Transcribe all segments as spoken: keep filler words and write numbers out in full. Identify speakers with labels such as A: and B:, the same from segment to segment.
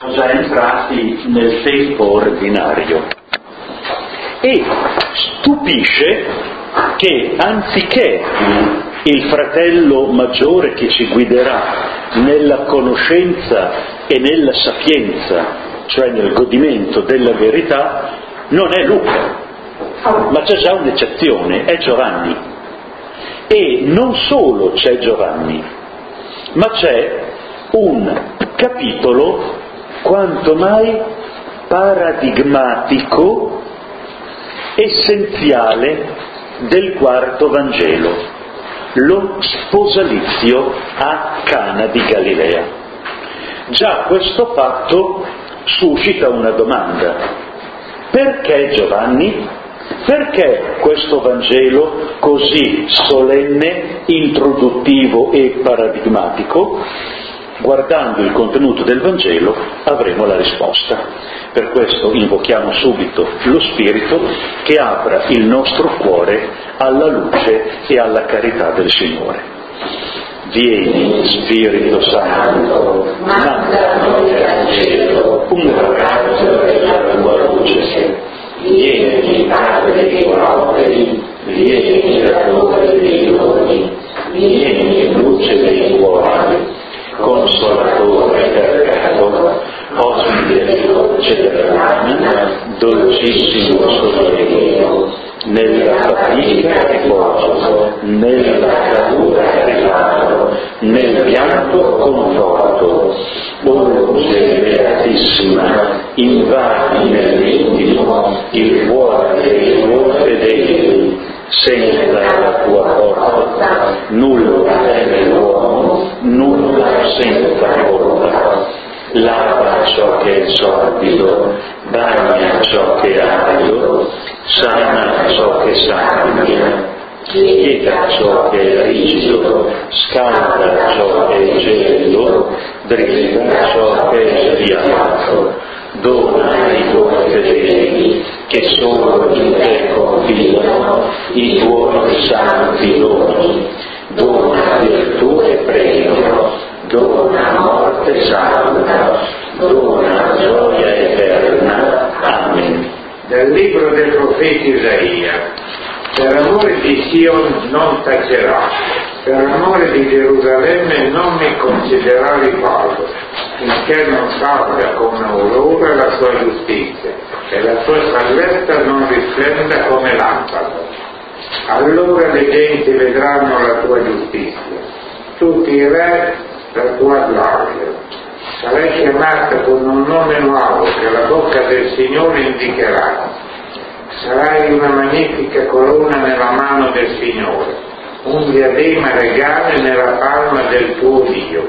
A: già entrati nel tempo ordinario e stupisce che anziché il fratello maggiore che ci guiderà nella conoscenza e nella sapienza, cioè nel godimento della verità, non è Luca, ma c'è già un'eccezione, è Giovanni. E non solo c'è Giovanni, ma c'è un capitolo quanto mai paradigmatico, essenziale del quarto Vangelo, lo sposalizio a Cana di Galilea. Già questo fatto suscita una domanda: perché Giovanni? Perché questo Vangelo così solenne, introduttivo e paradigmatico? Guardando il contenuto del Vangelo avremo la risposta. Per questo invochiamo subito lo Spirito che apra il nostro cuore alla luce e alla carità del Signore. Vieni, Spirito Santo, manda a noi dal cielo un raggio della tua luce. Vieni, Padre dei poveri, vieni, Creatore dei doni, vieni, luce dei cuori, Consolatore perpetuo, ospite di dolce dell'anima, dolcissimo sollievo, nella fatica riposo, nella caduta riparo, nel pianto conforto. O luce beatissima, invadi nell'intimo il cuore dei tuoi fedeli, senza la tua porta, nulla è nell'uomo, nulla senza colpa. Lava ciò che è sordido, bagna ciò che è arido, sana ciò che sanguina, piega ciò che è rigido, scalda ciò che è gelo, dritta ciò che è sviato, dona ai tuoi fedeli che solo in te confidano i tuoi santi doni, dona virtù e premio, dona morte santa, dona gioia eterna. Amen.
B: Dal libro del profeta Isaia: per amore di Sion non tacerò, per amore di Gerusalemme non mi concederà riposo, finché non salga come aurora la sua giustizia e la sua salvezza non risplenda come lampada. Allora le genti vedranno la tua giustizia, tutti i re la tua gloria. Sarai chiamata con un nome nuovo che la bocca del Signore indicherà. Sarai una magnifica corona nella mano del Signore, un diadema regale nella palma del tuo Dio.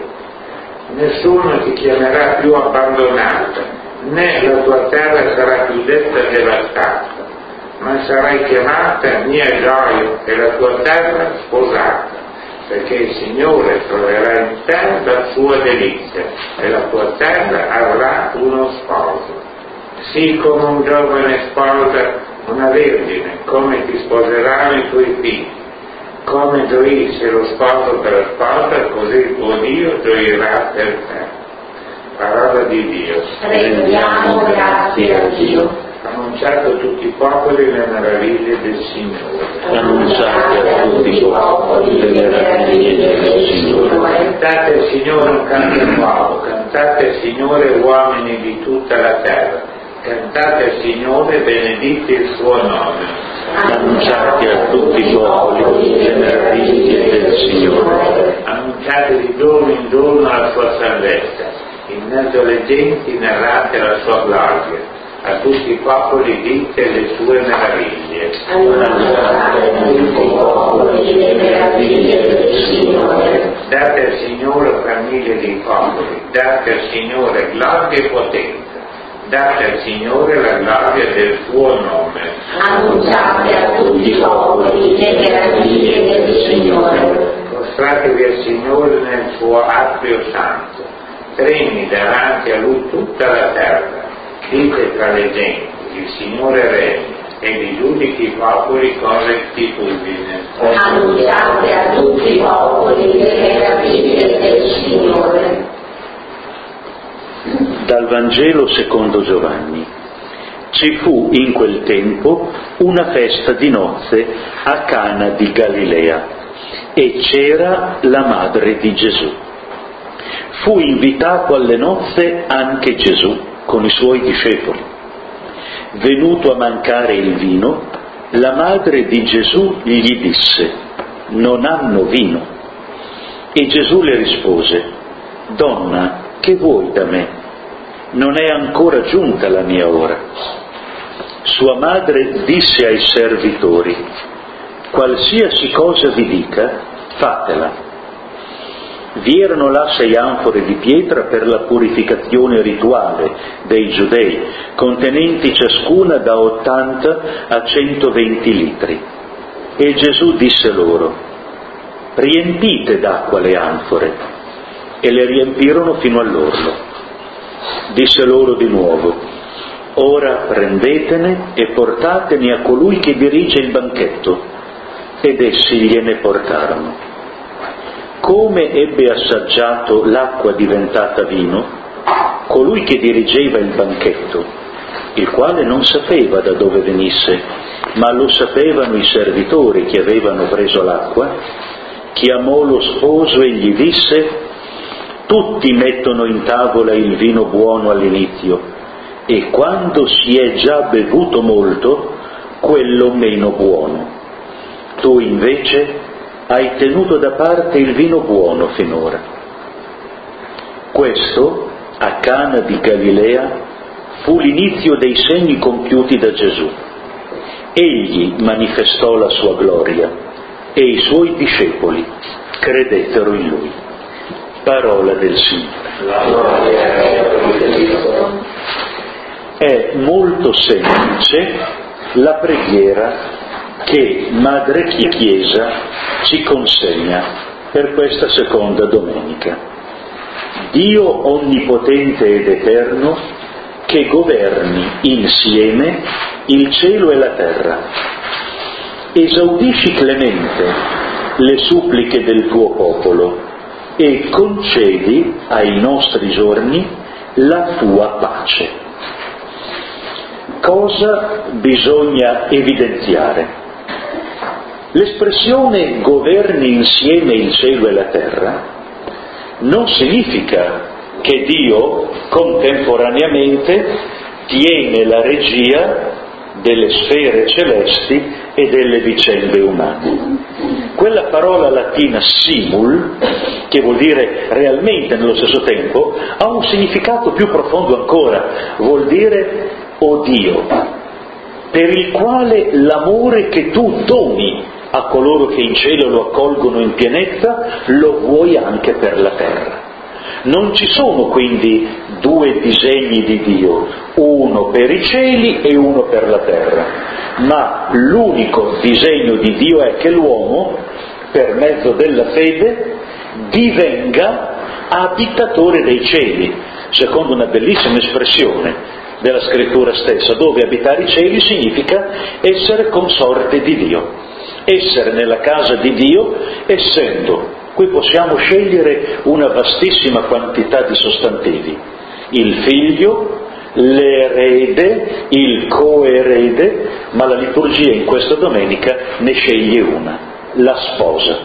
B: Nessuno ti chiamerà più abbandonata, né la tua terra sarà più detta devastata, ma sarai chiamata mia gioia e la tua terra sposata, perché il Signore troverà in te la sua delizia e la tua terra avrà uno sposo. Sii come un giovane sposa una vergine, come ti sposeranno i tuoi figli. Come gioisce lo sposo per la sposa, così il tuo Dio gioirà per te. Parola di Dio.
C: Rendiamo grazie a Dio.
B: Annunciate a tutti i popoli le meraviglie del Signore.
A: Annunciate a tutti i popoli le meraviglie del Signore.
B: Cantate al Signore un canto nuovo, cantate al Signore uomini di tutta la terra. Cantate al Signore, benedite il suo nome.
A: Annunciate a tutti i popoli le meraviglie del Signore.
B: Annunciate di giorno in giorno la sua salvezza. In mezzo alle genti narrate la sua gloria. A tutti i popoli dite le sue meraviglie.
C: Annunciate a tutti i popoli le meraviglie del Signore.
B: Date al Signore famiglie dei popoli. Date al Signore gloria e potenza. Date al Signore la gloria del suo nome.
C: Annunciate a tutti i popoli le meraviglie del Signore.
B: Prostratevi al Signore nel suo atrio santo. Tremi davanti a Lui tutta la terra. Dite tra le genti, il Signore regna e vi giudichi i popoli con rettitudine.
C: Annunciate a tutti i popoli le meraviglie del Signore.
A: Dal Vangelo secondo Giovanni. Ci fu in quel tempo una festa di nozze a Cana di Galilea e c'era la madre di Gesù. Fu invitato alle nozze anche Gesù con i suoi discepoli. Venuto a mancare il vino, la madre di Gesù gli disse: non hanno vino. E Gesù le rispose: donna, che vuoi da me? Non è ancora giunta la mia ora. Sua madre disse ai servitori: qualsiasi cosa vi dica, fatela. Vi erano là sei anfore di pietra per la purificazione rituale dei giudei, contenenti ciascuna da ottanta a centoventi litri. E Gesù disse loro: riempite d'acqua le anfore. E le riempirono fino all'orlo. Disse loro di nuovo: ora prendetene e portatene a colui che dirige il banchetto. Ed essi gliene portarono. Come ebbe assaggiato l'acqua diventata vino, colui che dirigeva il banchetto, il quale non sapeva da dove venisse, ma lo sapevano i servitori che avevano preso l'acqua, chiamò lo sposo e gli disse: tutti mettono in tavola il vino buono all'inizio, e quando si è già bevuto molto, quello meno buono. Tu invece hai tenuto da parte il vino buono finora. Questo, a Cana di Galilea, fu l'inizio dei segni compiuti da Gesù. Egli manifestò la sua gloria e i suoi discepoli credettero in lui. Parola del Signore. È molto semplice la preghiera che Madre Chiesa ci consegna per questa seconda domenica. Dio onnipotente ed eterno, che governi insieme il cielo e la terra, esaudisci clemente le suppliche del tuo popolo e concedi ai nostri giorni la tua pace. Cosa bisogna evidenziare? L'espressione governi insieme il cielo e la terra non significa che Dio contemporaneamente tiene la regia delle sfere celesti e delle vicende umane. Quella parola latina simul, che vuol dire realmente nello stesso tempo, ha un significato più profondo ancora, vuol dire o Dio, per il quale l'amore che tu doni a coloro che in cielo lo accolgono in pienezza, lo vuoi anche per la terra. Non ci sono quindi due disegni di Dio, uno per i cieli e uno per la terra, ma l'unico disegno di Dio è che l'uomo, per mezzo della fede, divenga abitatore dei cieli, secondo una bellissima espressione della scrittura stessa, dove abitare i cieli significa essere consorte di Dio, essere nella casa di Dio, essendo, qui possiamo scegliere una vastissima quantità di sostantivi, il figlio, l'erede, il coerede, ma la liturgia in questa domenica ne sceglie una, la sposa,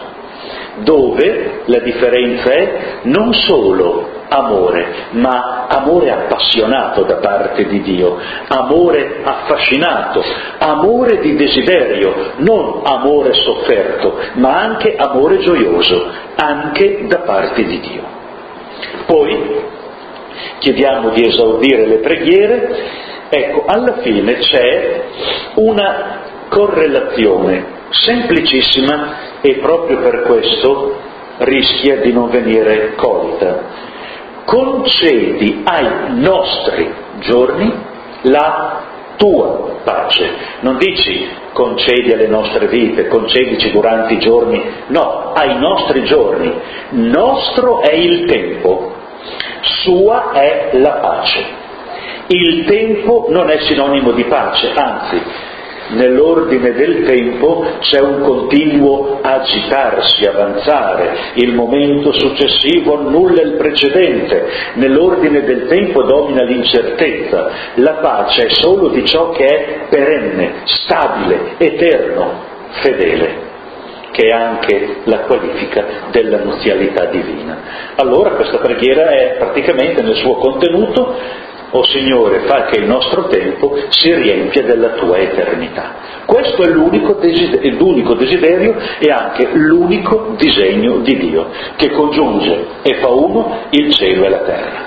A: dove la differenza è non solo amore, ma amore appassionato da parte di Dio, amore affascinato, amore di desiderio, non amore sofferto, ma anche amore gioioso, anche da parte di Dio. Poi chiediamo di esaudire le preghiere. Ecco, alla fine c'è una correlazione semplicissima e proprio per questo rischia di non venire colta. Concedi ai nostri giorni la tua pace. Non dici concedi alle nostre vite, concedici durante i giorni, no, ai nostri giorni. Nostro è il tempo, sua è la pace. Il tempo non è sinonimo di pace, anzi, nell'ordine del tempo c'è un continuo agitarsi, avanzare, il momento successivo annulla il precedente, nell'ordine del tempo domina l'incertezza, la pace è solo di ciò che è perenne, stabile, eterno, fedele, che è anche la qualifica della nuzialità divina. Allora questa preghiera è praticamente nel suo contenuto: o Signore, fa che il nostro tempo si riempia della tua eternità. Questo è l'unico desiderio, l'unico desiderio e anche l'unico disegno di Dio, che congiunge e fa uno il cielo e la terra.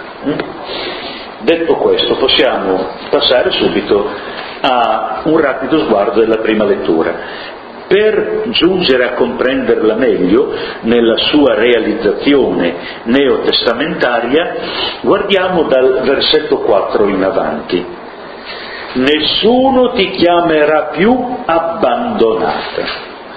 A: Detto questo, possiamo passare subito a un rapido sguardo della prima lettura. Per giungere a comprenderla meglio nella sua realizzazione neotestamentaria, guardiamo dal versetto quattro in avanti. Nessuno ti chiamerà più abbandonata.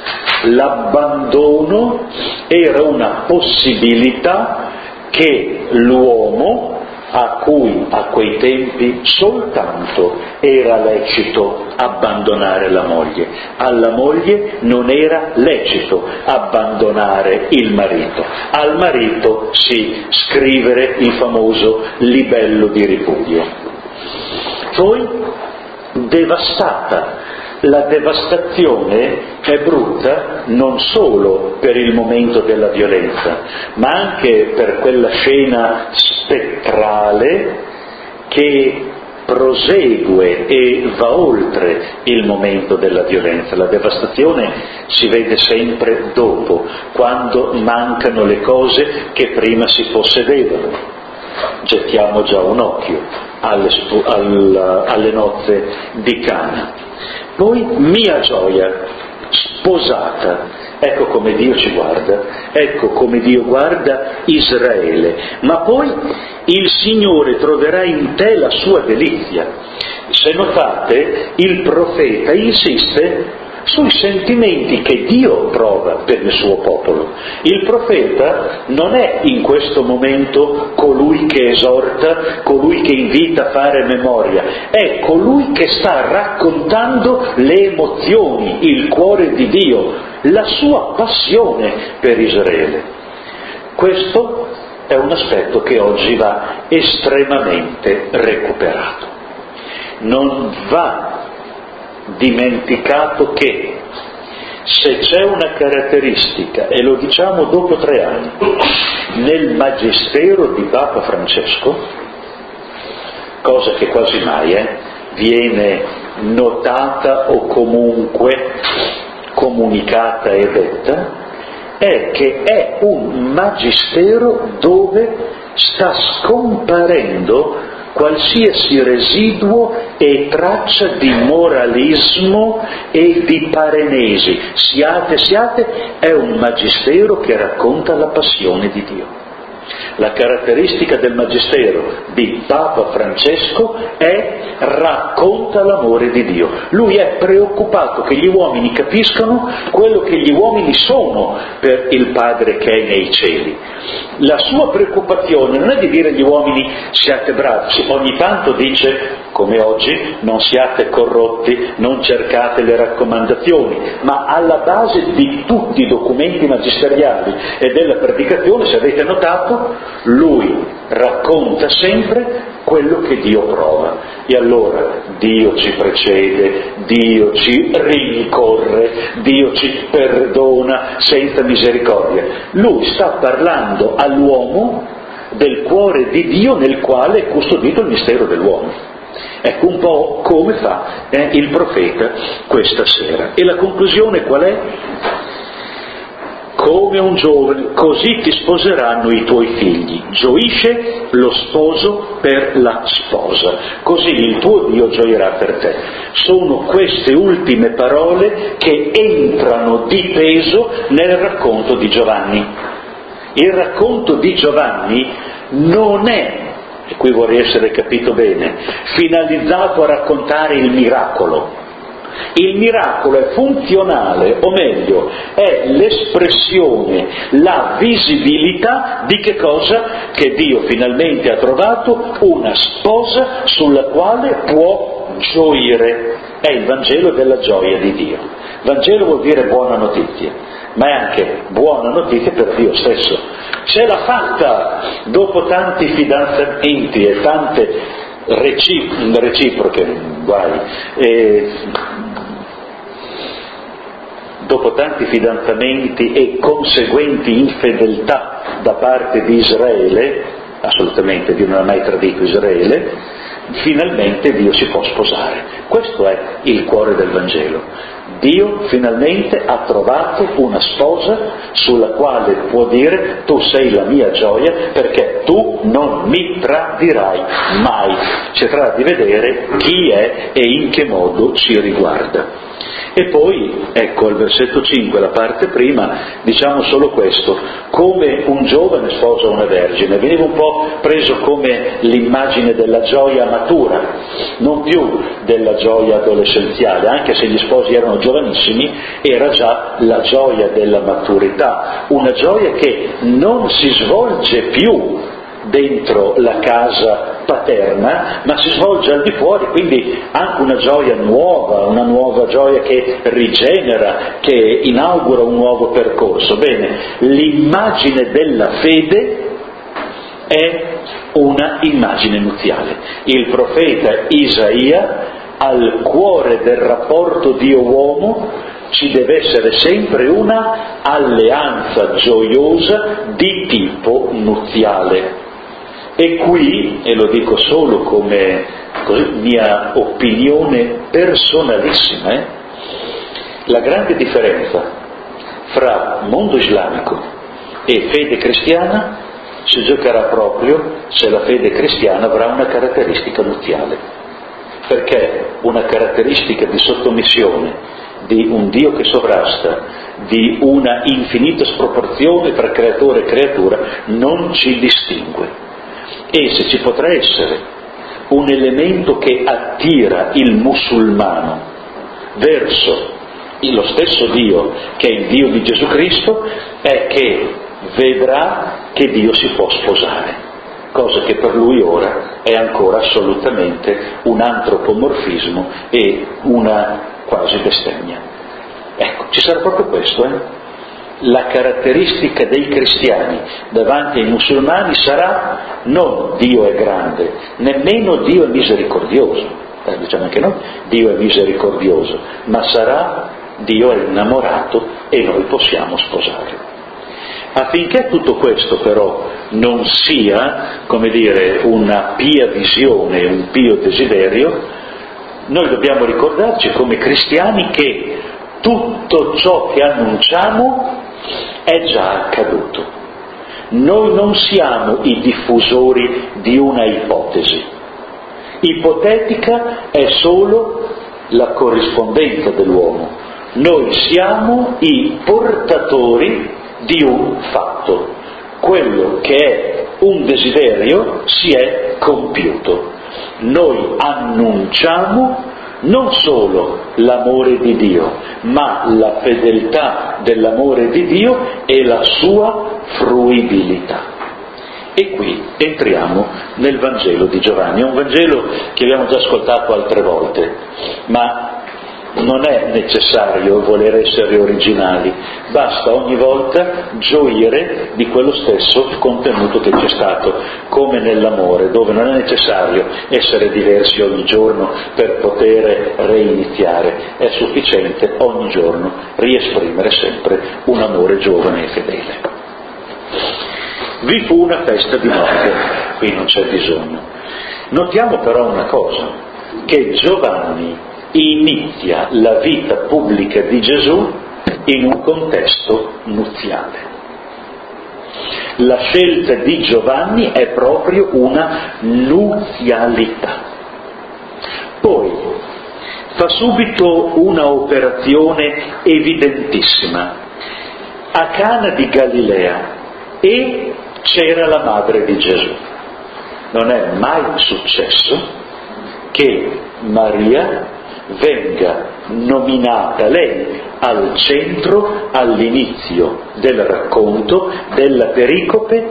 A: L'abbandono era una possibilità che l'uomo, a cui a quei tempi soltanto era lecito abbandonare la moglie, alla moglie non era lecito abbandonare il marito, al marito sì scrivere il famoso libello di ripudio. Poi, devastata. La devastazione è brutta non solo per il momento della violenza, ma anche per quella scena spettrale che prosegue e va oltre il momento della violenza. La devastazione si vede sempre dopo, quando mancano le cose che prima si possedevano. Gettiamo già un occhio alle, alle, alle nozze di Cana. Poi mia gioia, sposata, ecco come Dio ci guarda, ecco come Dio guarda Israele, ma poi il Signore troverà in te la sua delizia. Se notate, il profeta insiste sui sentimenti che Dio prova per il suo popolo. Il profeta non è in questo momento colui che esorta, colui che invita a fare memoria, è colui che sta raccontando le emozioni, il cuore di Dio, la sua passione per Israele. Questo è un aspetto che oggi va estremamente recuperato. Non va dimenticato che se c'è una caratteristica, e lo diciamo dopo tre anni, nel magistero di Papa Francesco, cosa che quasi mai eh, viene notata o comunque comunicata e detta, è che è un magistero dove sta scomparendo qualsiasi residuo e traccia di moralismo e di parenesi. Siate, siate, è un magistero che racconta la passione di Dio. La caratteristica del magistero di Papa Francesco è racconta l'amore di Dio. Lui è preoccupato che gli uomini capiscano quello che gli uomini sono per il Padre che è nei cieli. La sua preoccupazione non è di dire agli uomini siate bravi, ogni tanto dice, come oggi, non siate corrotti, non cercate le raccomandazioni, ma alla base di tutti i documenti magisteriali e della predicazione, se avete notato, lui racconta sempre quello che Dio prova. E allora Dio ci precede, Dio ci rincorre, Dio ci perdona senza misericordia. Lui sta parlando all'uomo del cuore di Dio nel quale è custodito il mistero dell'uomo. Ecco un po' come fa eh, il profeta questa sera. E la conclusione qual è? Come un giovane, così ti sposeranno i tuoi figli. Gioisce lo sposo per la sposa, così il tuo Dio gioirà per te. Sono queste ultime parole che entrano di peso nel racconto di Giovanni. Il racconto di Giovanni non è, e qui vorrei essere capito bene, finalizzato a raccontare il miracolo. Il miracolo è funzionale, o meglio, è l'espressione, la visibilità di che cosa? Che Dio finalmente ha trovato una sposa sulla quale può può gioire, è il Vangelo della gioia di Dio. Vangelo vuol dire buona notizia, ma è anche buona notizia per Dio stesso. Ce l'ha fatta dopo tanti fidanzamenti e tante recip- reciproche, guai, e dopo tanti fidanzamenti e conseguenti infedeltà da parte di Israele, assolutamente Dio non ha mai tradito Israele, finalmente Dio si può sposare. Questo è il cuore del Vangelo. Dio finalmente ha trovato una sposa sulla quale può dire: tu sei la mia gioia perché tu non mi tradirai mai. Cercherà di vedere chi è e in che modo ci riguarda. E poi, ecco, al versetto cinque, la parte prima, diciamo solo questo: come un giovane sposa una vergine. Veniva un po' preso come l'immagine della gioia matura, non più della gioia adolescenziale, anche se gli sposi erano giovanissimi, era già la gioia della maturità, una gioia che non si svolge più dentro la casa paterna, ma si svolge al di fuori, quindi anche una gioia nuova, una nuova gioia che rigenera, che inaugura un nuovo percorso. Bene, l'immagine della fede è una immagine nuziale. Il profeta Isaia, al cuore del rapporto Dio-uomo, ci deve essere sempre una alleanza gioiosa di tipo nuziale. E qui, e lo dico solo come così, mia opinione personalissima, eh, la grande differenza fra mondo islamico e fede cristiana si giocherà proprio se la fede cristiana avrà una caratteristica nuziale, perché una caratteristica di sottomissione, di un Dio che sovrasta, di una infinita sproporzione tra creatore e creatura non ci distingue. E se ci potrà essere un elemento che attira il musulmano verso lo stesso Dio che è il Dio di Gesù Cristo, è che vedrà che Dio si può sposare, cosa che per lui ora è ancora assolutamente un antropomorfismo e una quasi bestemmia. Ecco, ci sarà proprio questo, eh? La caratteristica dei cristiani davanti ai musulmani sarà non Dio è grande, nemmeno Dio è misericordioso, eh, diciamo anche noi, Dio è misericordioso, ma sarà Dio è innamorato e noi possiamo sposarlo. Affinché tutto questo però non sia, come dire, una pia visione, un pio desiderio, noi dobbiamo ricordarci come cristiani che tutto ciò che annunciamo è già accaduto. Noi non siamo i diffusori di una ipotesi. Ipotetica è solo la corrispondenza dell'uomo. Noi siamo i portatori di un fatto. Quello che è un desiderio si è compiuto. Noi annunciamo non solo l'amore di Dio, ma la fedeltà dell'amore di Dio e la sua fruibilità. E qui entriamo nel Vangelo di Giovanni. È un Vangelo che abbiamo già ascoltato altre volte, ma non è necessario voler essere originali, basta ogni volta gioire di quello stesso contenuto che c'è stato, come nell'amore, dove non è necessario essere diversi ogni giorno per poter reiniziare, è sufficiente ogni giorno riesprimere sempre un amore giovane e fedele. Vi fu una festa di nozze, qui non c'è bisogno. Notiamo però una cosa, che Giovanni inizia la vita pubblica di Gesù in un contesto nuziale. La scelta di Giovanni è proprio una nuzialità. Poi fa subito una operazione evidentissima. A Cana di Galilea e c'era la madre di Gesù. Non è mai successo che Maria venga nominata lei al centro, all'inizio del racconto, della pericope,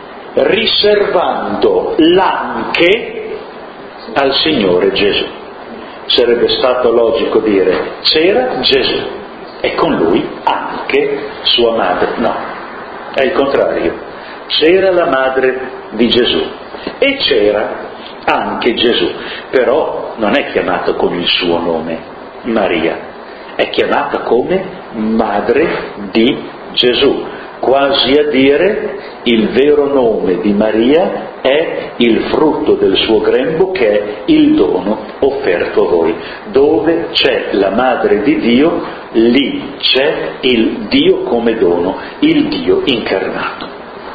A: riservando l'anche al Signore Gesù. sarebbe stato logico dire c'era Gesù e con lui anche sua madre. No, è il contrario. C'era la madre di Gesù e c'era anche Gesù, però non è chiamata con il suo nome, Maria, è chiamata come madre di Gesù, quasi a dire il vero nome di Maria è il frutto del suo grembo, che è il dono offerto a voi. Dove c'è la madre di Dio, lì c'è il Dio come dono, il Dio incarnato.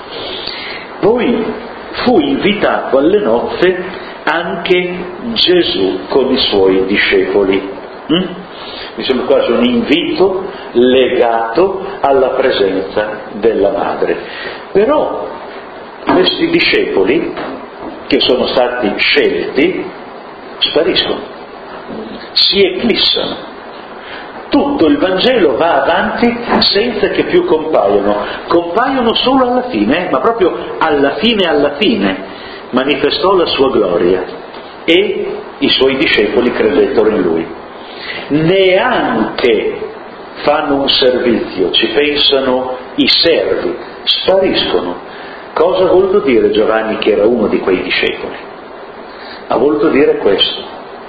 A: Poi fu invitato alle nozze anche Gesù con i suoi discepoli. Mm? Mi sembra quasi un invito legato alla presenza della madre. Però questi discepoli che sono stati scelti spariscono, si eclissano. Tutto il Vangelo va avanti senza che più compaiano, compaiono solo alla fine, ma proprio alla fine alla fine manifestò la sua gloria e i suoi discepoli credettero in lui. Neanche fanno un servizio, ci pensano i servi, spariscono. Cosa ha voluto dire Giovanni, che era uno di quei discepoli? Ha voluto dire questo,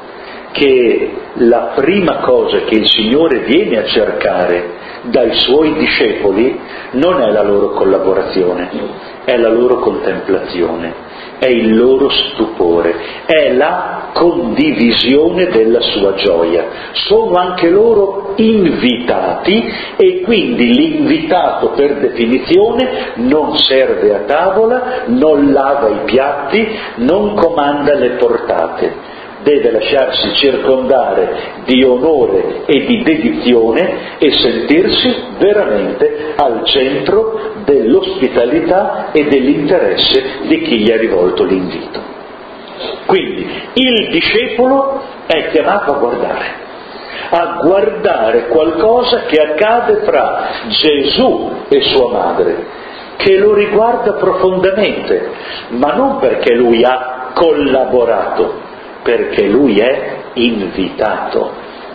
A: che la prima cosa che il Signore viene a cercare dai suoi discepoli non è la loro collaborazione, è la loro contemplazione, è il loro stupore, è la condivisione della sua gioia. Sono anche loro invitati e quindi l'invitato per definizione non serve a tavola, non lava i piatti, non comanda le portate. Deve lasciarsi circondare di onore e di dedizione e sentirsi veramente al centro dell'ospitalità e dell'interesse di chi gli ha rivolto l'invito. Quindi il discepolo è chiamato a guardare, a guardare qualcosa che accade fra Gesù e sua madre, che lo riguarda profondamente, ma non perché lui ha collaborato, perché lui è invitato.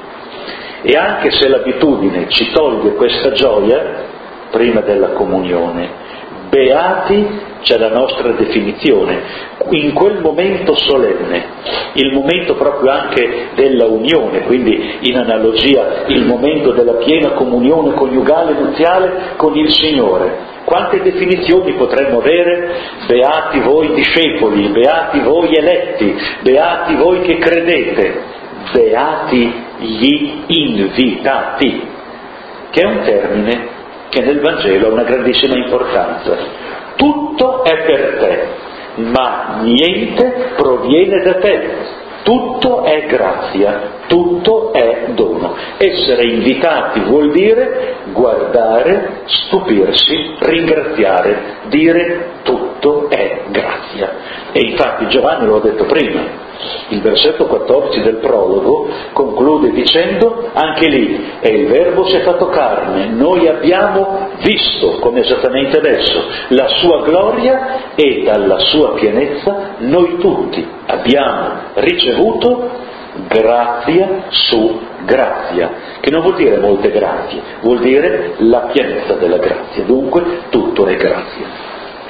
A: E anche se l'abitudine ci toglie questa gioia prima della comunione, beati c'è la nostra definizione, in quel momento solenne, il momento proprio anche della unione, quindi in analogia il momento della piena comunione coniugale nuziale con il Signore. Quante definizioni potremmo avere? Beati voi discepoli, beati voi eletti, beati voi che credete, beati gli invitati, che è un termine che nel Vangelo ha una grandissima importanza. Tutto è per te, ma niente proviene da te. Tutto è grazia, tutto è dono. Essere invitati vuol dire guardare, stupirsi, ringraziare, dire tutto è grazia. E infatti Giovanni lo ha detto prima, il versetto quattordici del prologo conclude dicendo anche lì, e il Verbo si è fatto carne, noi abbiamo visto, come esattamente adesso, la sua gloria e dalla sua pienezza noi tutti abbiamo ricevuto grazia su grazia, che non vuol dire molte grazie, vuol dire la pienezza della grazia, dunque tutto è grazia.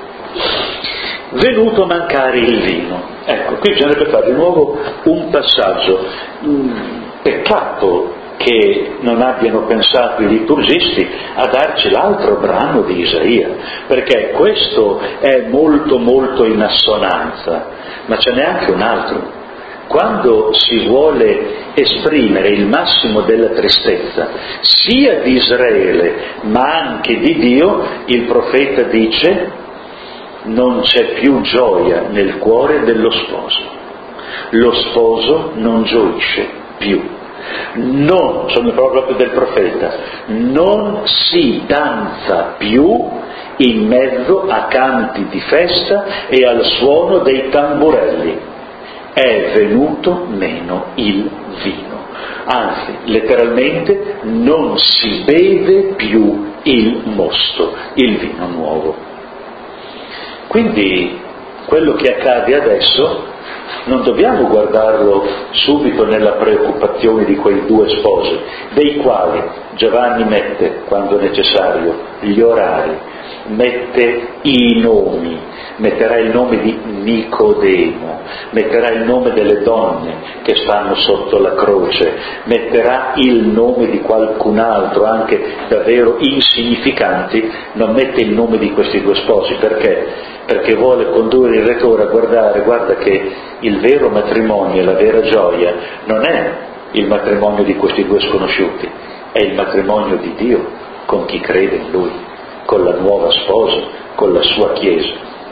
A: Venuto a mancare il vino. Ecco, qui bisognerebbe fare di nuovo un passaggio. Peccato che non abbiano pensato i liturgisti a darci l'altro brano di Isaia, perché questo è molto molto in assonanza, ma ce n'è anche un altro. Quando si vuole esprimere il massimo della tristezza, sia di Israele ma anche di Dio, il profeta dice: non c'è più gioia nel cuore dello sposo, lo sposo non gioisce più, non, sono le parole proprio del profeta, non si danza più in mezzo a canti di festa e al suono dei tamburelli, è venuto meno il vino, anzi letteralmente non si beve più il mosto, il vino nuovo. Quindi quello che accade adesso non dobbiamo guardarlo subito nella preoccupazione di quei due sposi, dei quali Giovanni mette, quando necessario, gli orari, mette i nomi, metterà il nome di Nicodemo, metterà il nome delle donne che stanno sotto la croce, metterà il nome di qualcun altro, anche davvero insignificanti, non mette il nome di questi due sposi. Perché? Perché vuole condurre il lettore a guardare, guarda che il vero matrimonio e la vera gioia non è il matrimonio di questi due sconosciuti, è il matrimonio di Dio con chi crede in Lui, con la nuova sposa, con la sua Chiesa.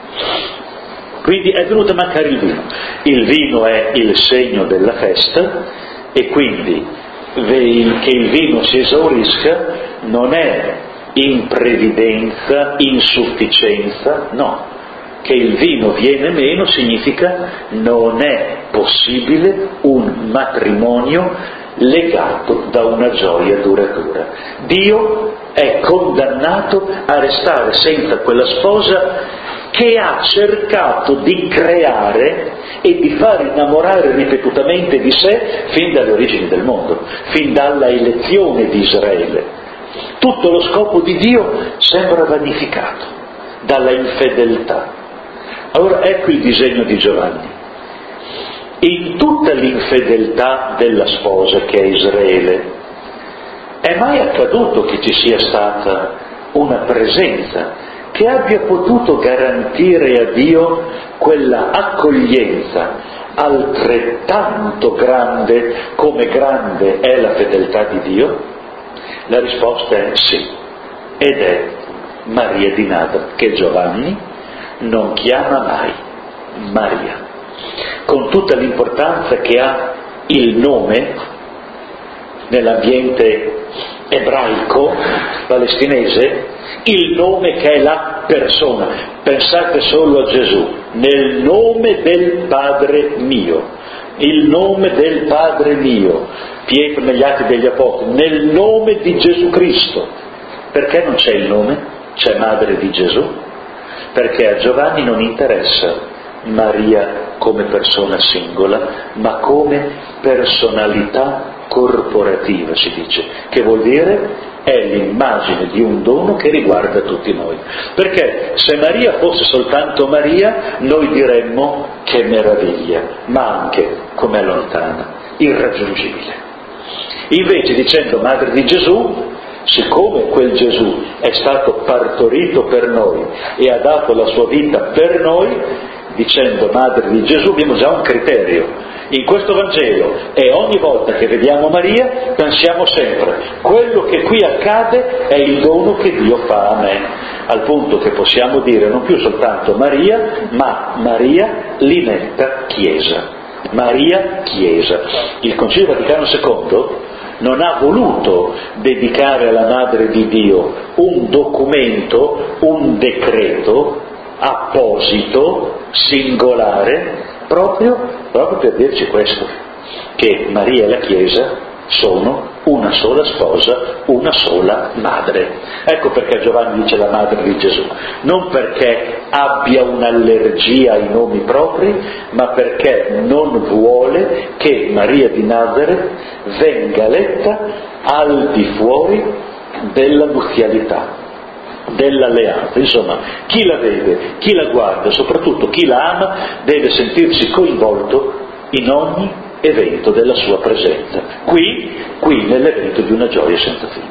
A: Quindi è venuto a mancare il vino. Il vino è il segno della festa, e quindi che il vino si esaurisca non è imprevidenza, insufficienza, no. Che il vino viene meno significa non è possibile un matrimonio legato da una gioia duratura. Dio è condannato a restare senza quella sposa che ha cercato di creare e di far innamorare ripetutamente di sé fin dalle origini del mondo, fin dalla elezione di Israele. Tutto lo scopo di Dio sembra vanificato dalla infedeltà. Allora ecco il disegno di Giovanni. In tutta l'infedeltà della sposa che è Israele, è mai accaduto che ci sia stata una presenza che abbia potuto garantire a Dio quella accoglienza altrettanto grande come grande è la fedeltà di Dio? La risposta è sì, ed è Maria di Nazareth, che Giovanni non chiama mai Maria, con tutta l'importanza che ha il nome nell'ambiente ebraico palestinese, il nome che è la persona. Pensate solo a Gesù: nel nome del Padre mio, il nome del Padre mio, Pietro negli Atti degli Apostoli, nel nome di Gesù Cristo. Perché non c'è il nome? C'è Madre di Gesù? Perché a Giovanni non interessa Maria come persona singola, ma come personalità corporativa, si dice, che vuol dire è l'immagine di un dono che riguarda tutti noi. Perché se Maria fosse soltanto Maria, noi diremmo che meraviglia, ma anche com'è lontana, irraggiungibile. Invece, dicendo Madre di Gesù, siccome quel Gesù è stato partorito per noi e ha dato la sua vita per noi, dicendo Madre di Gesù abbiamo già un criterio in questo Vangelo, e ogni volta che vediamo Maria pensiamo sempre: quello che qui accade è il dono che Dio fa a me, al punto che possiamo dire non più soltanto Maria, ma Maria Linetta Chiesa, Maria Chiesa. Il Concilio Vaticano secondo non ha voluto dedicare alla Madre di Dio un documento, un decreto apposito, singolare, proprio, proprio per dirci questo, che Maria e la Chiesa sono una sola sposa, una sola madre. Ecco perché Giovanni dice la Madre di Gesù, non perché abbia un'allergia ai nomi propri, ma perché non vuole che Maria di Nazareth venga letta al di fuori della nuzialità, dell'alleanza. Insomma, chi la vede, chi la guarda, soprattutto chi la ama, deve sentirsi coinvolto in ogni evento della sua presenza, qui, qui nell'evento di una gioia senza fine.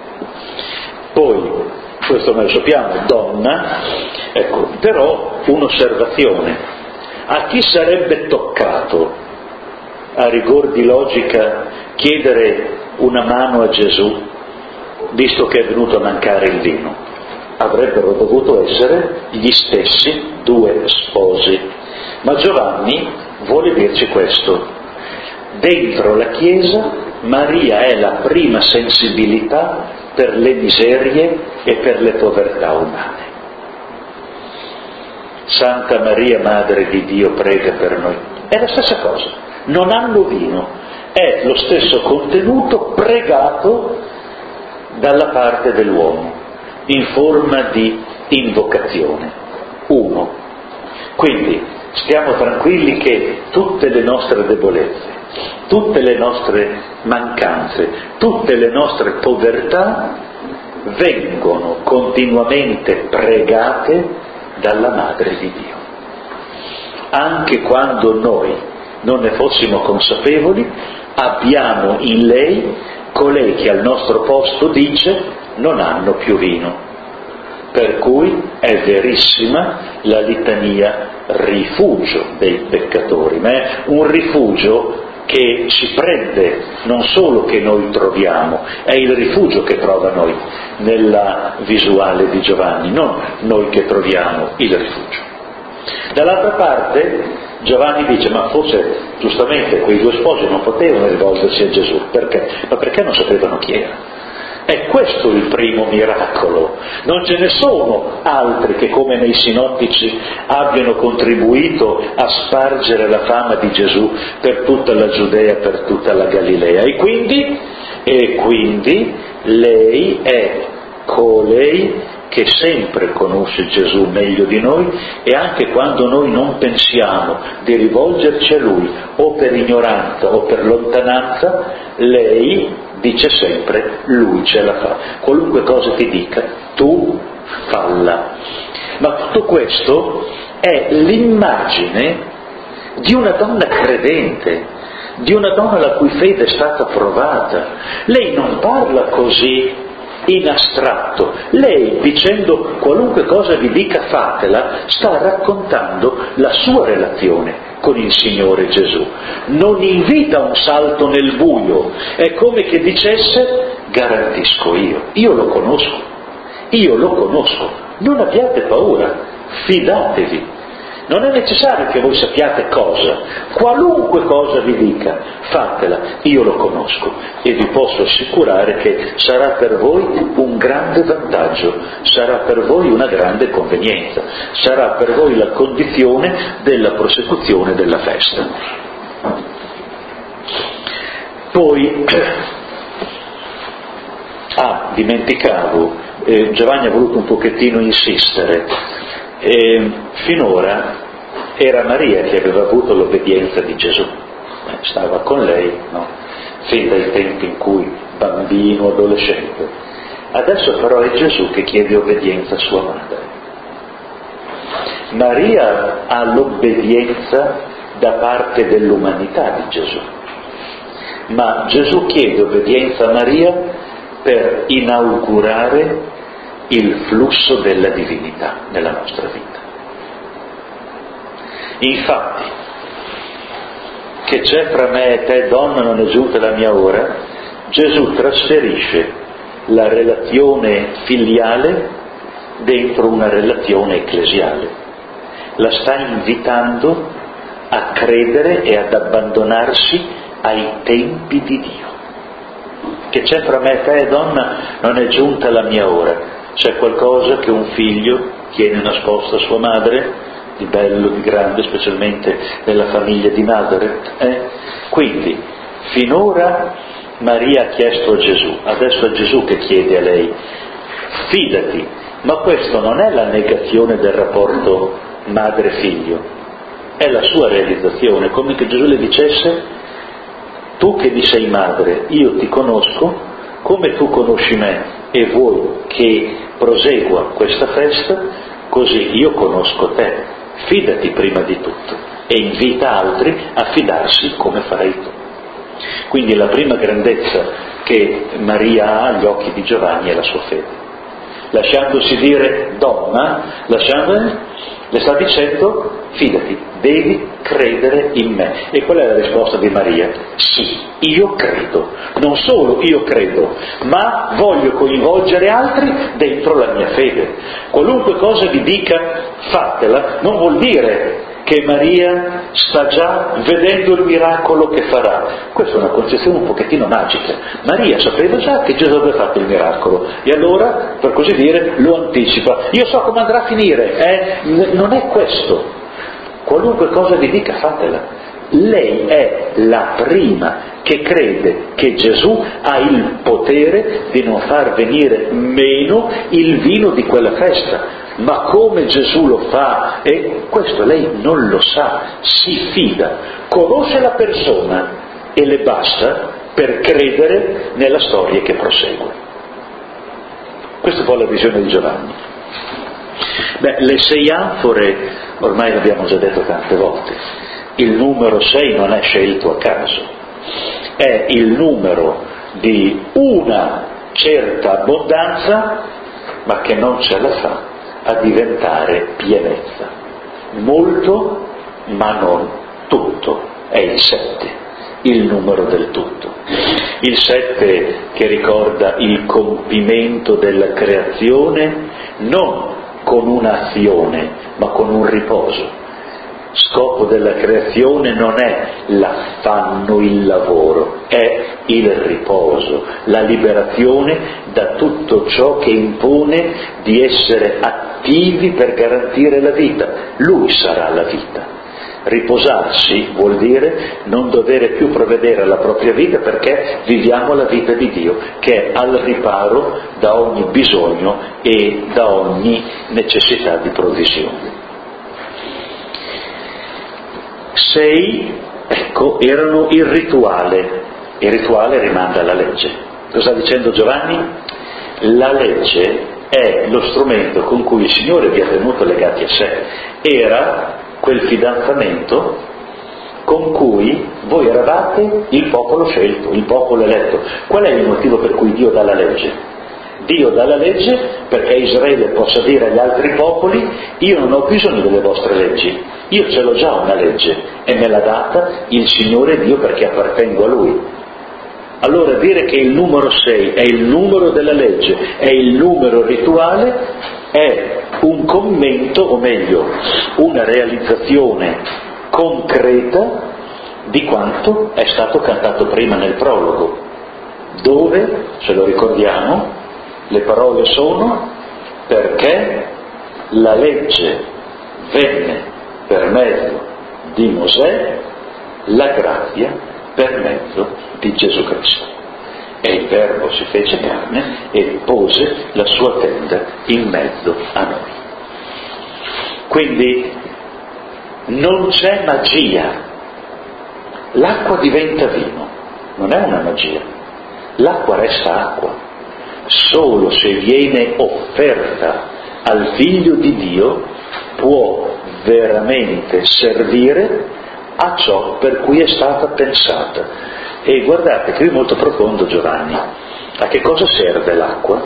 A: Poi, questo noi lo sappiamo, donna, ecco, però un'osservazione: a chi sarebbe toccato, a rigor di logica, chiedere una mano a Gesù, visto che è venuto a mancare il vino? Avrebbero dovuto essere gli stessi due sposi. Ma Giovanni vuole dirci questo: dentro la Chiesa Maria è la prima sensibilità per le miserie e per le povertà umane. Santa Maria, Madre di Dio, prega per noi. È la stessa cosa, non hanno vino, è lo stesso contenuto pregato dalla parte dell'uomo, in forma di invocazione. Uno. Quindi, stiamo tranquilli che tutte le nostre debolezze, tutte le nostre mancanze, tutte le nostre povertà vengono continuamente pregate dalla Madre di Dio. Anche quando noi non ne fossimo consapevoli, abbiamo in lei colei che al nostro posto dice: non hanno più vino. Per cui è verissima la litania rifugio dei peccatori, ma è un rifugio che ci prende, non solo che noi troviamo, è il rifugio che trova noi nella visuale di Giovanni, non noi che troviamo il rifugio. Dall'altra parte Giovanni dice: ma forse giustamente quei due sposi non potevano rivolgersi a Gesù, perché? Ma perché non sapevano chi era. È questo il primo miracolo, non ce ne sono altri che come nei sinottici abbiano contribuito a spargere la fama di Gesù per tutta la Giudea, per tutta la Galilea. E quindi, e quindi lei è colei che sempre conosce Gesù meglio di noi, e anche quando noi non pensiamo di rivolgerci a Lui o per ignoranza o per lontananza, lei dice sempre: Lui ce la fa. Qualunque cosa ti dica, tu falla. Ma tutto questo è l'immagine di una donna credente, di una donna la cui fede è stata provata. Lei non parla così in astratto, lei, dicendo qualunque cosa vi dica fatela, sta raccontando la sua relazione con il Signore Gesù. Non invita un salto nel buio, è come che dicesse: garantisco io, io lo conosco, io lo conosco, non abbiate paura, fidatevi. Non è necessario che voi sappiate cosa, qualunque cosa vi dica, fatela, io lo conosco e vi posso assicurare che sarà per voi un grande vantaggio, sarà per voi una grande convenienza, sarà per voi la condizione della prosecuzione della festa. Poi, ah, dimenticavo, eh, Giovanni ha voluto un pochettino insistere. E finora era Maria che aveva avuto l'obbedienza di Gesù, stava con lei, no? Fin dai tempi in cui bambino, adolescente. Adesso però è Gesù che chiede obbedienza a sua madre. Maria ha l'obbedienza da parte dell'umanità di Gesù, ma Gesù chiede obbedienza a Maria per inaugurare il flusso della divinità nella nostra vita. Infatti, che c'è fra me e te, donna, non è giunta la mia ora, Gesù trasferisce la relazione filiale dentro una relazione ecclesiale. La sta invitando a credere e ad abbandonarsi ai tempi di Dio. Che c'è fra me e te, donna, non è giunta la mia ora. C'è qualcosa che un figlio tiene nascosto a sua madre, di bello, di grande, specialmente nella famiglia di Nazaret? Eh? Quindi, finora Maria ha chiesto a Gesù, adesso è Gesù che chiede a lei: fidati. Ma questo non è la negazione del rapporto madre-figlio, è la sua realizzazione, come che Gesù le dicesse: tu che mi sei madre, io ti conosco, come tu conosci me e vuoi che prosegua questa festa, così io conosco te, fidati prima di tutto e invita altri a fidarsi come farai tu. Quindi la prima grandezza che Maria ha agli occhi di Giovanni è la sua fede. Lasciandosi dire donna, lasciando, le sta dicendo: fidati, devi credere in me. E qual è la risposta di Maria? Sì, io credo. Non solo io credo, ma voglio coinvolgere altri dentro la mia fede. Qualunque cosa vi dica, fatela, non vuol dire che Maria sta già vedendo il miracolo che farà. Questa è una concezione un pochettino magica. Maria sapeva già che Gesù aveva fatto il miracolo e allora, per così dire, lo anticipa. Io so come andrà a finire, eh? Non è questo. Qualunque cosa vi dica, fatela. Lei è la prima che crede che Gesù ha il potere di non far venire meno il vino di quella festa. ma come Gesù lo fa, e questo lei non lo sa, si fida, conosce la persona e le basta per credere nella storia che prosegue. Questa è un po' la visione di Giovanni. Beh, le sei anfore, ormai l'abbiamo già detto tante volte, il numero sei non è scelto a caso, è il numero di una certa abbondanza, ma che non ce la fa a diventare pienezza. Molto, ma non tutto, è il sette, il numero del tutto. Il sette che ricorda il compimento della creazione, non con un'azione, ma con un riposo. Scopo della creazione non è l'affanno, il lavoro, è il riposo, la liberazione da tutto ciò che impone di essere attivi per garantire la vita. Lui sarà la vita. Riposarsi vuol dire non dover più provvedere alla propria vita, perché viviamo la vita di Dio, che è al riparo da ogni bisogno e da ogni necessità di provvisione. Sei, ecco, erano il rituale. Il rituale rimanda alla legge. Cosa sta dicendo Giovanni? La legge è lo strumento con cui il Signore vi ha tenuto legati a sé. Era quel fidanzamento con cui voi eravate il popolo scelto, il popolo eletto. Qual è il motivo per cui Dio dà la legge? Dio dà la legge perché Israele possa dire agli altri popoli: io non ho bisogno delle vostre leggi, io ce l'ho già una legge e me l'ha data il Signore Dio perché appartengo a Lui. Allora dire che il numero sei è il numero della legge, è il numero rituale, è un commento, o meglio, una realizzazione concreta di quanto è stato cantato prima nel prologo, dove, se lo ricordiamo, le parole sono: perché la legge venne per mezzo di Mosè, la grazia per mezzo di Gesù Cristo. E il Verbo si fece carne e pose la sua tenda in mezzo a noi. Quindi non c'è magia. L'acqua diventa vino, non è una magia. L'acqua resta acqua. Solo se viene offerta al Figlio di Dio può veramente servire a ciò per cui è stata pensata. E guardate, qui è molto profondo Giovanni. A che cosa serve l'acqua?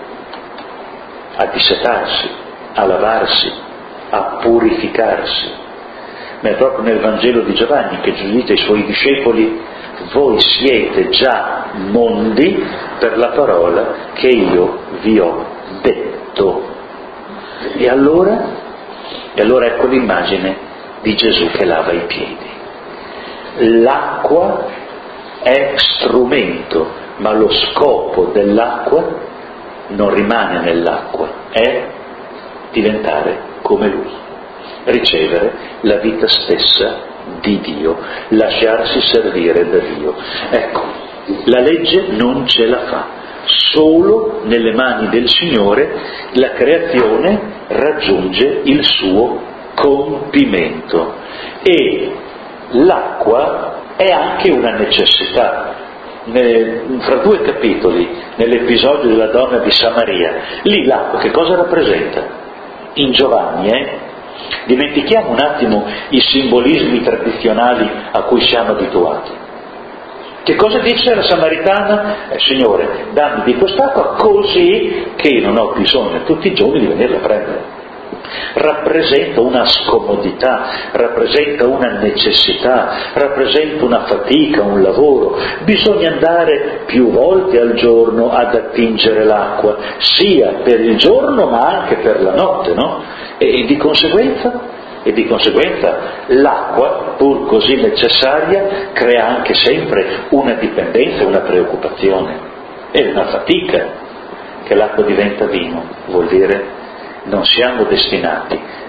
A: A dissetarsi, a lavarsi, a purificarsi. Ma è proprio nel Vangelo di Giovanni che Gesù dice ai suoi discepoli: voi siete già mondi per la parola che io vi ho detto. E allora? E allora ecco l'immagine di Gesù che lava i piedi. L'acqua è strumento, ma lo scopo dell'acqua non rimane nell'acqua, è diventare come Lui, ricevere la vita stessa di Dio, lasciarsi servire da Dio. Ecco, la legge non ce la fa. Solo nelle mani del Signore la creazione raggiunge il suo compimento. E l'acqua è anche una necessità. Fra due capitoli, nell'episodio della donna di Samaria, lì l'acqua che cosa rappresenta? In Giovanni, eh? Dimentichiamo un attimo i simbolismi tradizionali a cui siamo abituati. Che cosa dice la Samaritana? Eh, Signore, dammi di quest'acqua così che io non ho bisogno tutti i giorni di venirla a prendere. Rappresenta una scomodità, rappresenta una necessità, rappresenta una fatica, un lavoro. Bisogna andare più volte al giorno ad attingere l'acqua, sia per il giorno ma anche per la notte, no? E di conseguenza, e di conseguenza l'acqua, pur così necessaria, crea anche sempre una dipendenza, una preoccupazione e una fatica. Che l'acqua diventa vino vuol dire non siamo destinati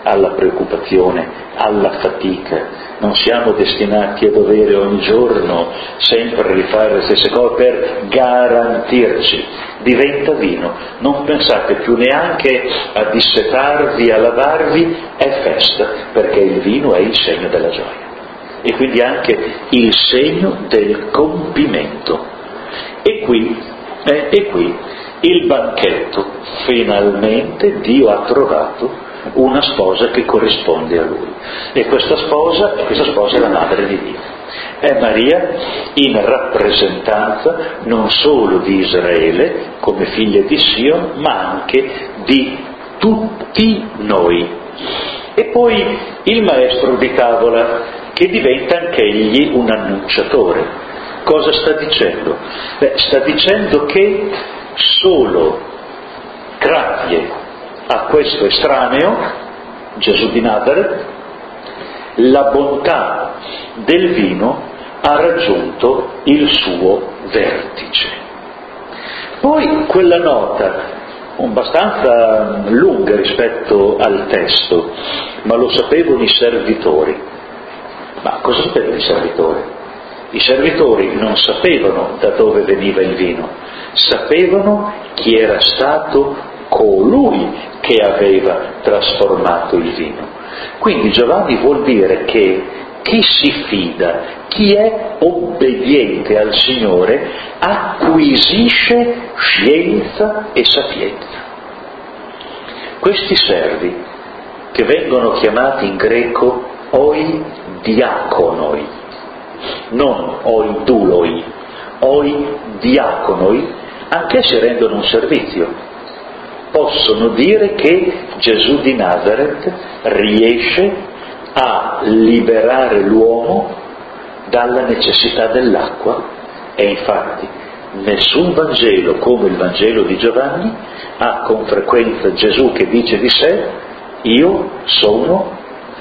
A: alla preoccupazione, alla fatica. Non siamo destinati a dovere ogni giorno sempre rifare le stesse cose per garantirci. Diventa vino, non pensate più neanche a dissetarvi, a lavarvi, è festa, perché il vino è il segno della gioia e quindi anche il segno del compimento. E qui, eh, e qui il banchetto, finalmente Dio ha trovato una sposa che corrisponde a Lui, e questa sposa, questa sposa è la Madre di Dio, è Maria in rappresentanza non solo di Israele come figlia di Sion, ma anche di tutti noi. E poi il maestro di tavola, che diventa anch'egli un annunciatore. Cosa sta dicendo? Beh, sta dicendo che solo grazie a questo estraneo, Gesù di Nazaret, la bontà del vino ha raggiunto il suo vertice. Poi quella nota, abbastanza lunga rispetto al testo, ma lo sapevano i servitori. Ma cosa sapevano i servitori? I servitori non sapevano da dove veniva il vino, sapevano chi era stato colui che aveva trasformato il vino. Quindi Giovanni vuol dire che chi si fida, chi è obbediente al Signore, acquisisce scienza e sapienza. Questi servi, che vengono chiamati in greco oi diaconoi, non oi duloi, oi diaconoi, anche se rendono un servizio, possono dire che Gesù di Nazaret riesce a liberare l'uomo dalla necessità dell'acqua, e infatti nessun Vangelo come il Vangelo di Giovanni ha con frequenza Gesù che dice di sé: io sono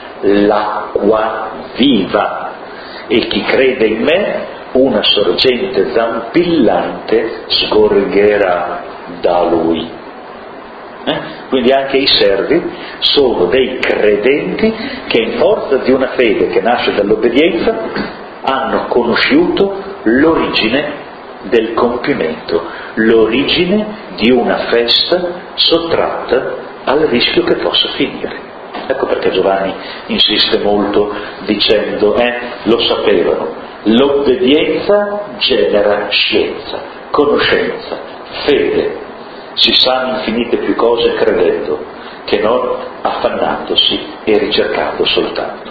A: l'acqua viva e chi crede in me una sorgente zampillante sgorgerà da lui. Eh? Quindi anche i servi sono dei credenti che in forza di una fede che nasce dall'obbedienza hanno conosciuto l'origine del compimento, l'origine di una festa sottratta al rischio che possa finire. Ecco perché Giovanni insiste molto dicendo, eh, lo sapevano, l'obbedienza genera scienza, conoscenza, fede, si sanno infinite più cose credendo che non affannandosi e ricercando soltanto.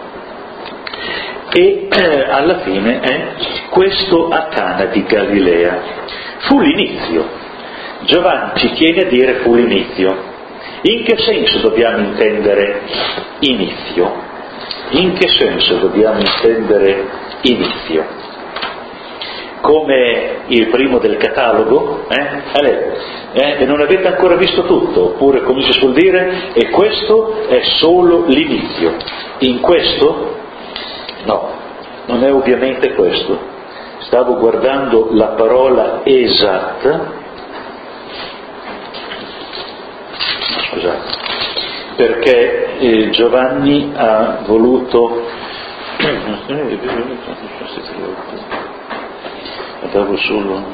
A: E eh, alla fine eh, questo a Cana di Galilea fu l'inizio. Giovanni ci tiene a dire fu l'inizio. In che senso dobbiamo intendere inizio? In che senso dobbiamo intendere inizio? Come il primo del catalogo? Eh? Allora, eh, non avete ancora visto tutto, oppure come si suol dire, e questo è solo l'inizio. In questo? No, non è ovviamente questo. Stavo guardando la parola esatta, scusate, perché eh, Giovanni ha voluto andavo solo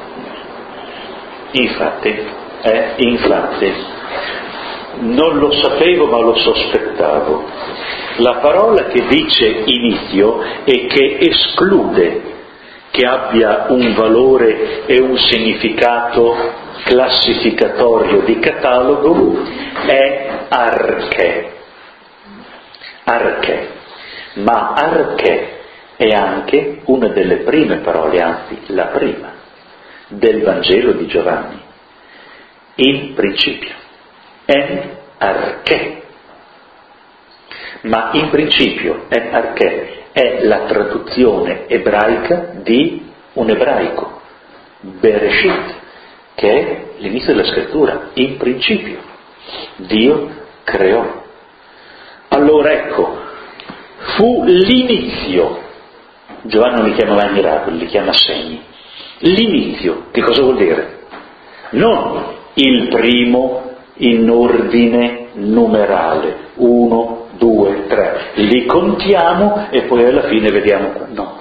A: infatti eh, infatti non lo sapevo ma lo sospettavo. La parola che dice inizio e che esclude che abbia un valore e un significato classificatorio di catalogo è arche. Arche. Ma arche è anche una delle prime parole, anzi la prima, del Vangelo di Giovanni. In principio. En arche. Ma in principio, en arche, è la traduzione ebraica di un ebraico, Bereshit, che è l'inizio della scrittura. In principio Dio creò. Allora ecco, fu l'inizio. Giovanni non li chiama mai miracoli, li chiama segni. L'inizio, che cosa vuol dire? Non il primo in ordine numerale, uno, due, tre, li contiamo e poi alla fine vediamo, no,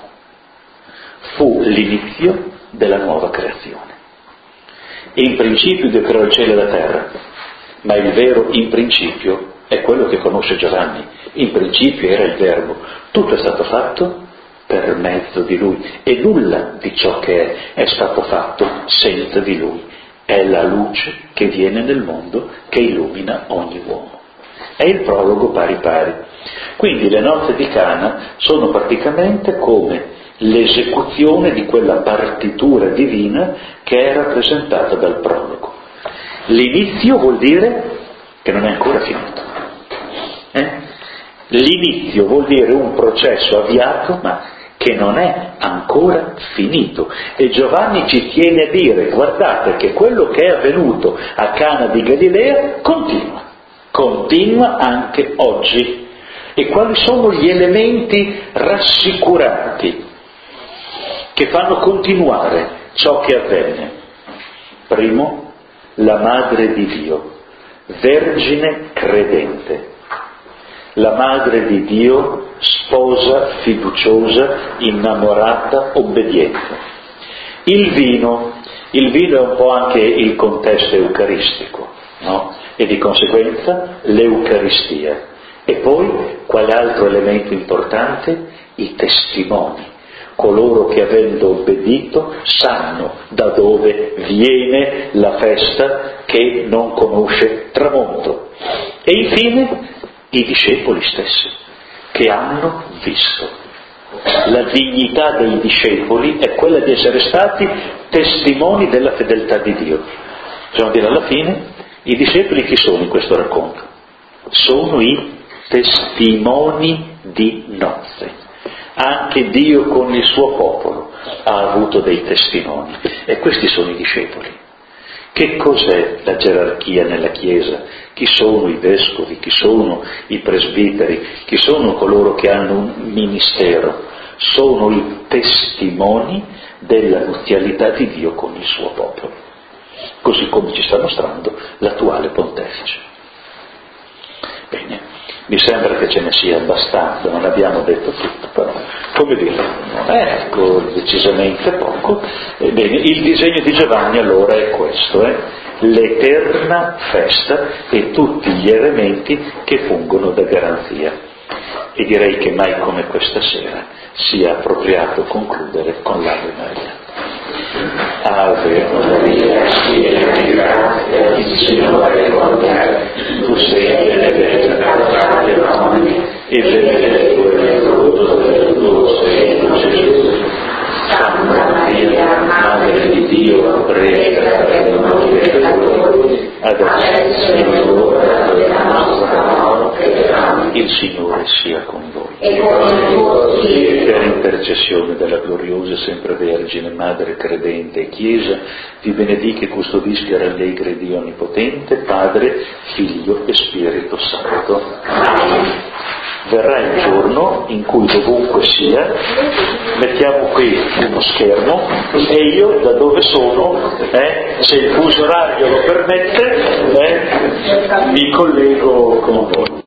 A: fu l'inizio della nuova creazione. In principio Dio creò il cielo e la terra, ma il vero in principio è quello che conosce Giovanni. In principio era il Verbo, tutto è stato fatto per mezzo di Lui e nulla di ciò che è è stato fatto senza di Lui. È la luce che viene nel mondo, che illumina ogni uomo. È il prologo pari pari. Quindi le nozze di Cana sono praticamente come l'esecuzione di quella partitura divina che è rappresentata dal prologo. L'inizio vuol dire che non è ancora finito. Eh? L'inizio vuol dire un processo avviato ma che non è ancora finito. E Giovanni ci tiene a dire, guardate che quello che è avvenuto a Cana di Galilea continua, continua anche oggi. E quali sono gli elementi rassicuranti che fanno continuare ciò che avvenne? Primo, la Madre di Dio, vergine credente. La Madre di Dio, sposa fiduciosa, innamorata, obbediente. Il vino, il vino è un po' anche il contesto eucaristico, no? E di conseguenza l'Eucaristia. E poi, quale altro elemento importante? I testimoni. Coloro che avendo obbedito sanno da dove viene la festa che non conosce tramonto. E infine i discepoli stessi, che hanno visto. La dignità dei discepoli è quella di essere stati testimoni della fedeltà di Dio. Possiamo dire alla fine, i discepoli chi sono in questo racconto? Sono i testimoni di nozze. Anche Dio con il suo popolo ha avuto dei testimoni e questi sono i discepoli. Che cos'è la gerarchia nella Chiesa? Chi sono i vescovi? Chi sono i presbiteri? Chi sono coloro che hanno un ministero? Sono i testimoni della nuzialità di Dio con il suo popolo, così come ci sta mostrando l'attuale pontefice. Bene, mi sembra che ce ne sia abbastanza, non abbiamo detto tutto, però, come dire, non è ecco, decisamente poco. Ebbene, il disegno di Giovanni allora è questo, eh? L'eterna festa e tutti gli elementi che fungono da garanzia. E direi che mai come questa sera sia appropriato concludere con l'Ave Maria. Ave Maria, piena di grazia, il Signore è con te, tu sei benedetta tra le donne e benedetto è il frutto del tuo seno, Gesù. Santa Maria, Madre di Dio, prega per noi peccatori, adesso e nell'ora della nostra morte. Il Signore sia con voi. E con il tuo Spirito. Per intercessione della gloriosa sempre Vergine, Madre credente e Chiesa, vi benedica e custodisca e rallegri Dio Onnipotente, Padre, Figlio e Spirito Santo. Amen. Verrà il giorno in cui dovunque sia mettiamo qui uno schermo e io da dove sono, eh, se il fuso orario lo permette, eh, mi collego con voi.